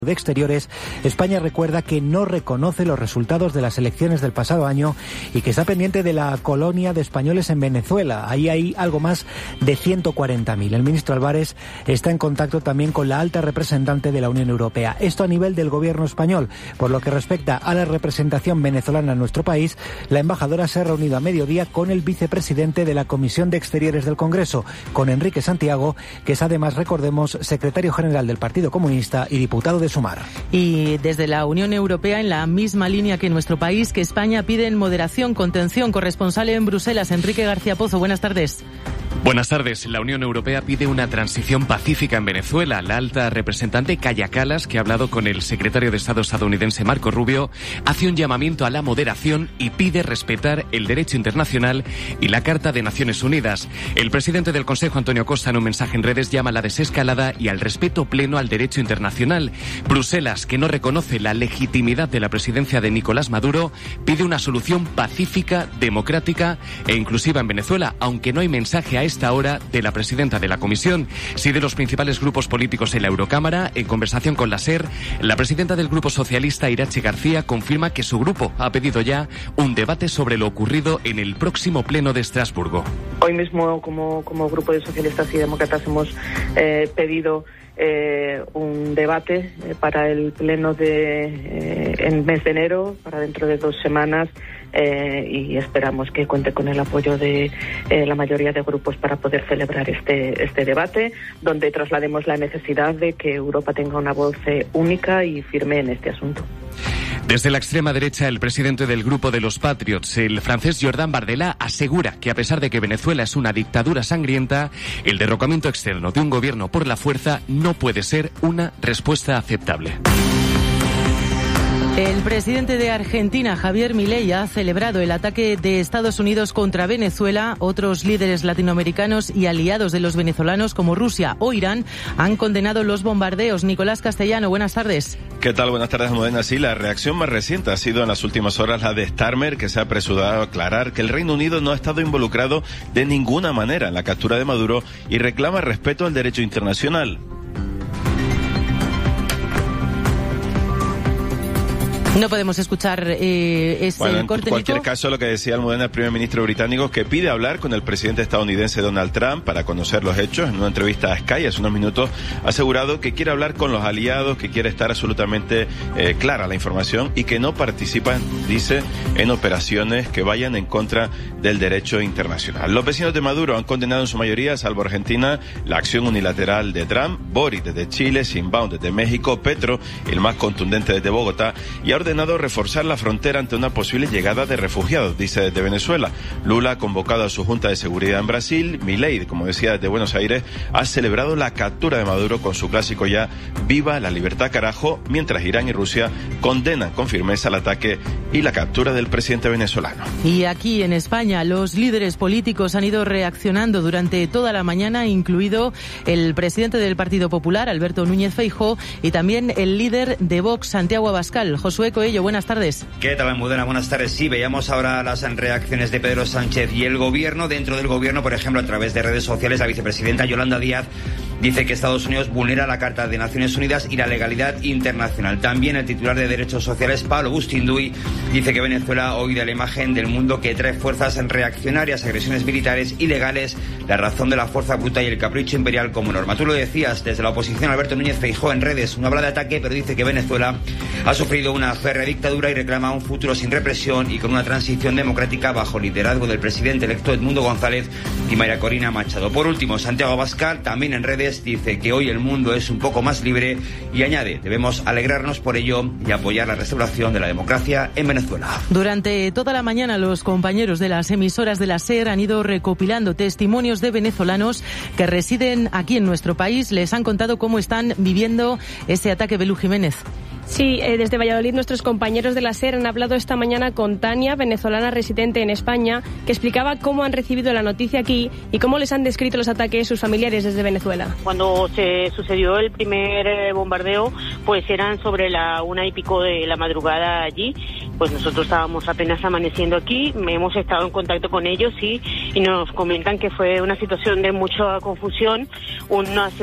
de Exteriores, España recuerda que no reconoce los resultados de las elecciones del pasado año y que está pendiente de la colonia de españoles en Venezuela. Ahí hay algo más de 140.000. El ministro Álvarez está en contacto también con la alta representante de la Unión Europea. Esto a nivel del gobierno español. Por lo que respecta a la representación venezolana en nuestro país, la embajadora se ha reunido a mediodía con el vicepresidente de la Comisión de Exteriores del Congreso, con Enrique Santiago, que es además, recordemos, secretario general del Partido Comunista y diputado de Sumar. Y desde la Unión Europea, en la misma línea que nuestro país, que España piden moderación, contención. Corresponsal en Bruselas, Enrique García Pozo, buenas tardes. Buenas tardes. La Unión Europea pide una transición pacífica en Venezuela. La alta representante Kaja Kallas, que ha hablado con el secretario de Estado estadounidense Marco Rubio, hace un llamamiento a la moderación y pide respetar el derecho internacional y la Carta de Naciones Unidas. El presidente del Consejo, Antonio Costa, en un mensaje en redes llama a la desescalada y al respeto pleno al derecho internacional. Bruselas, que no reconoce la legitimidad de la presidencia de Nicolás Maduro, pide una solución pacífica, democrática e inclusiva en Venezuela, aunque no hay mensaje a esta hora de la presidenta de la Comisión. Sí de los principales grupos políticos en la Eurocámara. En conversación con la SER, la presidenta del Grupo Socialista, Iratxe García, confirma que su grupo ha pedido ya un debate sobre lo ocurrido en el próximo pleno de Estrasburgo. Hoy mismo, como Grupo de Socialistas y Demócratas, hemos pedido un debate para el pleno en mes de enero, para dentro de 2 semanas, y esperamos que cuente con el apoyo de la mayoría de grupos para poder celebrar este debate, donde traslademos la necesidad de que Europa tenga una voz única y firme en este asunto. Desde la extrema derecha, el presidente del Grupo de los Patriots, el francés Jordan Bardella, asegura que a pesar de que Venezuela es una dictadura sangrienta, el derrocamiento externo de un gobierno por la fuerza no puede ser una respuesta aceptable. El presidente de Argentina, Javier Milei, ha celebrado el ataque de Estados Unidos contra Venezuela. Otros líderes latinoamericanos y aliados de los venezolanos, como Rusia o Irán, han condenado los bombardeos. Nicolás Castellano, buenas tardes. ¿Qué tal? Buenas tardes, Almudena. Sí, la reacción más reciente ha sido en las últimas horas la de Starmer, que se ha apresurado a aclarar que el Reino Unido no ha estado involucrado de ninguna manera en la captura de Maduro y reclama respeto al derecho internacional. No podemos escuchar ese corte. En cualquier caso, lo que decía Almudena, el primer ministro británico, que pide hablar con el presidente estadounidense Donald Trump para conocer los hechos. En una entrevista a Sky hace unos minutos ha asegurado que quiere hablar con los aliados, que quiere estar absolutamente clara la información y que no participan, dice, en operaciones que vayan en contra del derecho internacional. Los vecinos de Maduro han condenado en su mayoría, salvo Argentina, la acción unilateral de Trump. Boric desde Chile, Sheinbaum desde México, Petro, el más contundente desde Bogotá, y ha ordenado reforzar la frontera ante una posible llegada de refugiados, dice desde Venezuela. Lula ha convocado a su Junta de Seguridad en Brasil. Milei, como decía, desde Buenos Aires, ha celebrado la captura de Maduro con su clásico ya "Viva la libertad, carajo", mientras Irán y Rusia condenan con firmeza el ataque y la captura del presidente venezolano. Y aquí en España, los líderes políticos han ido reaccionando durante toda la mañana, incluido el presidente del Partido Popular, Alberto Núñez Feijóo, y también el líder de Vox, Santiago Abascal. Josué Coello, buenas tardes. ¿Qué tal, Almudena? Buenas tardes. Sí, veíamos ahora las reacciones de Pedro Sánchez y el gobierno. Dentro del gobierno, por ejemplo, a través de redes sociales, la vicepresidenta Yolanda Díaz dice que Estados Unidos vulnera la Carta de Naciones Unidas y la legalidad internacional. También el titular de Derechos Sociales, Pablo Bustinduy, dice que Venezuela hoy da la imagen del mundo que trae fuerzas reaccionarias, agresiones militares ilegales, la razón de la fuerza bruta y el capricho imperial como norma. Tú lo decías, desde la oposición, Alberto Núñez Feijóo en redes no habla de ataque, pero dice que Venezuela ha sufrido una férrea dictadura y reclama un futuro sin represión y con una transición democrática bajo liderazgo del presidente electo Edmundo González y María Corina Machado. Por último, Santiago Abascal, también en redes, dice que hoy el mundo es un poco más libre y añade, debemos alegrarnos por ello y apoyar la restauración de la democracia en Venezuela. Durante toda la mañana, los compañeros de las emisoras de la SER han ido recopilando testimonios de venezolanos que residen aquí en nuestro país. Les han contado cómo están viviendo ese ataque. Belú Jiménez. Sí, desde Valladolid nuestros compañeros de la SER han hablado esta mañana con Tania, venezolana residente en España, que explicaba cómo han recibido la noticia aquí y cómo les han descrito los ataques sus familiares desde Venezuela. Cuando se sucedió el primer bombardeo, pues eran sobre la 1:00 de la madrugada allí. Pues nosotros estábamos apenas amaneciendo aquí, hemos estado en contacto con ellos y nos comentan que fue una situación de mucha confusión, una